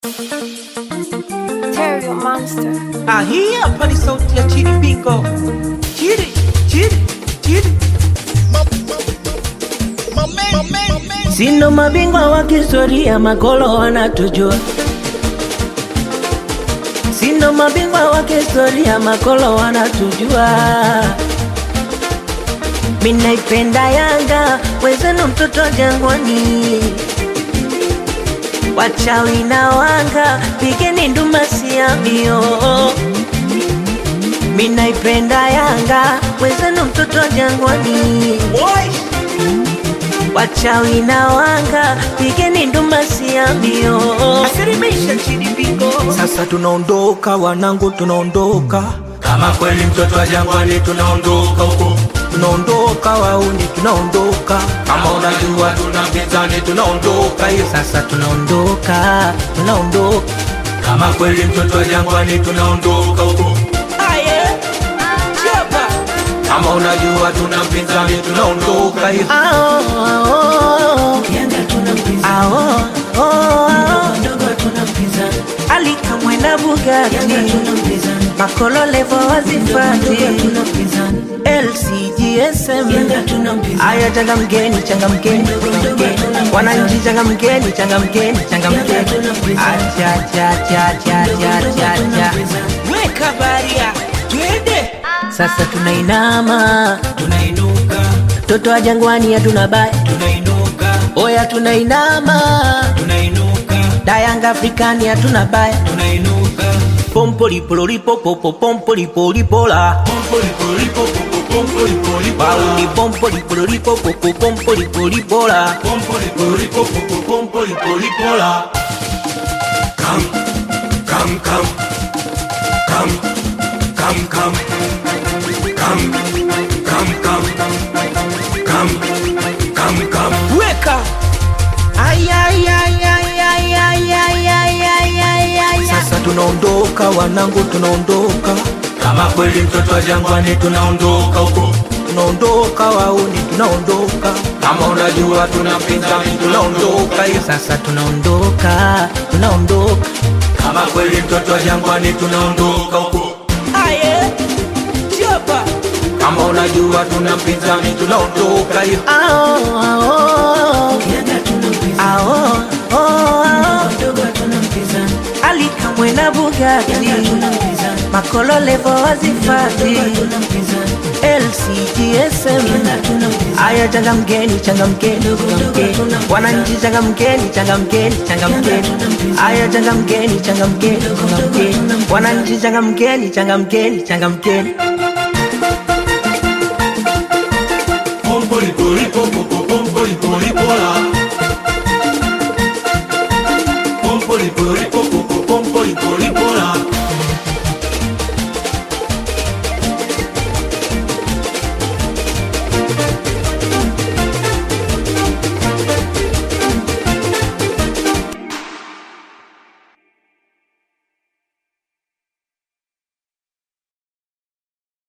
Terrio Monster. Hii hapa ni sauti ya Chidi Bingo. Chidi. Sino mabingwa wa kihistoria, makolo wanatujua. Sino mabingwa wa kihistoria, makolo wanatujua. Mimi naipenda Yanga, wezenu mtoto Jangwani. Wachawi na wanga, pigeni nduma siamio. Mimi naipenda Yanga, wezenu mtoto Jangwani. Wachawi na wanga, pigeni nduma siamio. Asirimisha Chidi Bingo. Sasa tunaondoka wanangu, tunaondoka. Kama kweli mtoto wa Jangwani tunaondoka huko. Tunaondoka wauni, tunaondoka. Kama unajua tunapinzani tunaondoka hiyo. Sasa tunaondoka. Kama kweli mtoto wa Jangwani tunaondoka huko. Kama unajua tunapinzani tunaondoka hiyo. Alika mwenda Bugatti, makolo levo wazifati, LCGSM. Aya changamkeni, wananchi changamkeni. Acha. Weka baria, twende. Sasa tunainama, Tunainuka, toto wa Jangwani hatuna baya. tunainuka, Oya tunainama, tunainuka, Dayanga Afrikani hatuna baya. tunainuka. Pompolipolipopopo, pompolipolipola. Bauni pompolipolipopopo, pompolipolipola. Weka. Sasa tunaondoka wanangu, tunaondoka. Kama kweli mtoto wa Jangwani tunaondoka huko. Tunaondoka wauni, tunaondoka. Kama unajua tunapinzani tunaondoka hiyo. Sasa tunaondoka. Kama kweli mtoto wa Jangwani tunaondoka huko. Chapa. Kama unajua tunapinzani tunaondoka hiyo. Alika mwenda Bugatti, makolo levo wazifati, LCGSM. Aya changamkeni, wananchi changamkeni. Aya changamkeni, wananchi changamkeni. Pompolipolipo